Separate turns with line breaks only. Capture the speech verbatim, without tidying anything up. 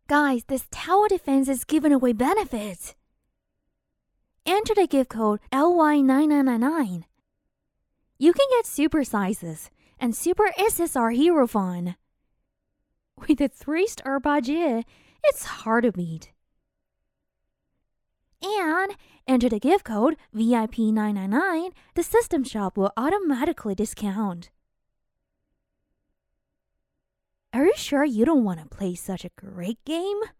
Guys, this tower defense is giving away benefits. Enter the gift code L Y nine nine nine nine. You can get super sizes and super S S R hero fun. With a three star budget, it's hard to beat. And enter the gift code V I P nine nine nine, the system shop will automatically discount. Are you sure you don't want to play such a great game?